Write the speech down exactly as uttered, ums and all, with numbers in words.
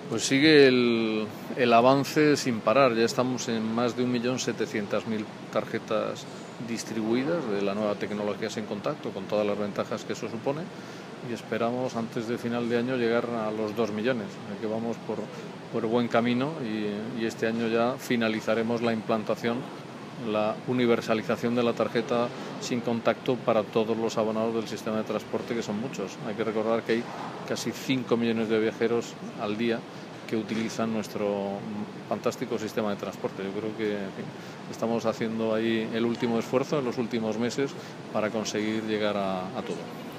Pues sigue el, el avance sin parar. Ya estamos en más de un millón setecientas mil tarjetas distribuidas de la nueva tecnología sin contacto, con todas las ventajas que eso supone, y esperamos antes de final de año llegar a los dos millones, que vamos por, por buen camino, y, y este año ya finalizaremos la implantación, la universalización de la tarjeta sin contacto para todos los abonados del sistema de transporte, que son muchos. Hay que recordar que hay casi cinco millones de viajeros al día que utilizan nuestro fantástico sistema de transporte. Yo creo que en fin, estamos haciendo ahí el último esfuerzo en los últimos meses para conseguir llegar a, a todo.